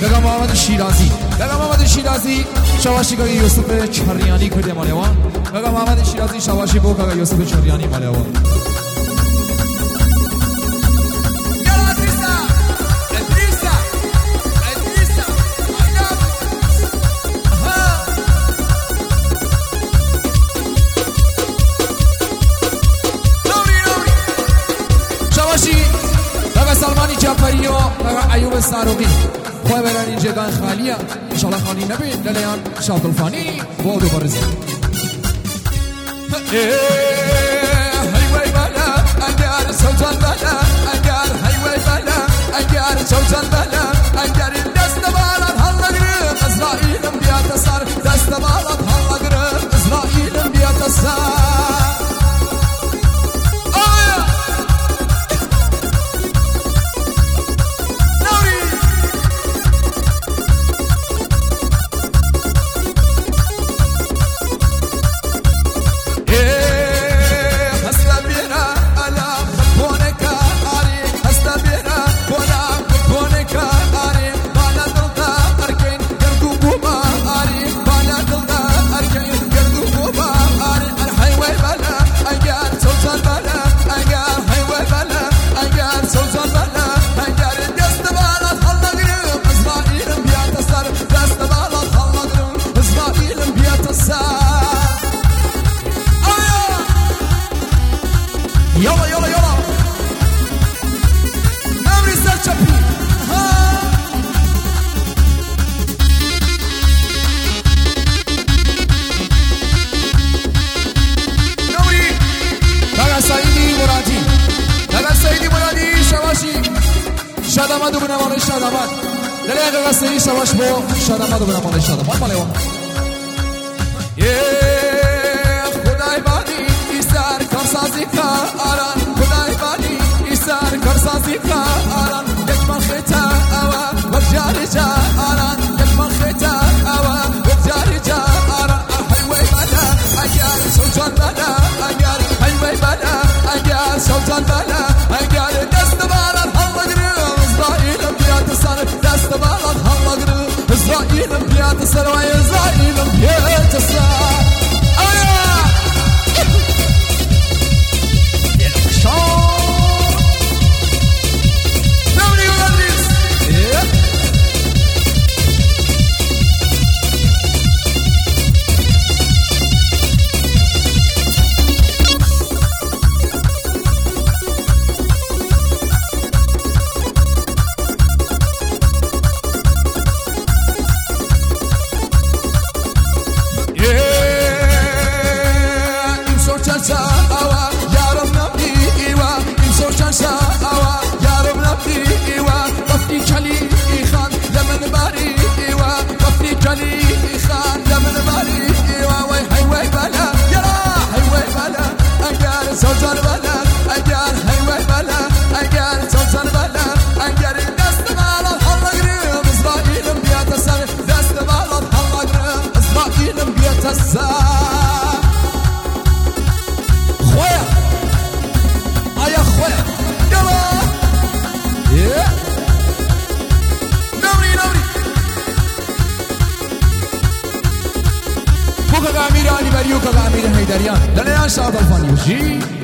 لگا محمد شیرازی شواشی که یوسف چریانی کرده مالیوان لگا محمد شیرازی شواشی بو که یوسف چریانی مالیوان سلمانی جعفری و ایوب ساروقی خواه برن این جگان خالیه انشاءالله خالی نبید للیان شاد الفانی بودو برزی هیوی بلا اگر سلطان بلا اگر هیوی بلا اگر سلطان بلا اگر دست بالات حالا گرم اسرائیلم بیاد سر دست بالات حالا گرم اسرائیلم بیاد سر يلا يلا يلا امري سرچپی نوری لگا سعیدی مرادی شواشی شادامد و بنامال شادامد لگا سعیدی شواش بو شادامد و بنامال شادامد مالیوان خدای بانی ایسر کارسازی که آران خدای بانی ایسر کارسازی که آران یک من خیتا اوا وک جاری جا آران یک من خیتا اوا وک جاری جا آران حیوی بنا اگر سلطان بنا اگر حیوی بنا اگر سلطان بنا اگر دست بالات حالا گرم اسرائیلم بیاد سر دست بالات حالا گرم اسرائیلم بیاد سر و اسرائیلم بیاد سر امیر علی بریو که امیر حیدریان دلیان شاد الفانی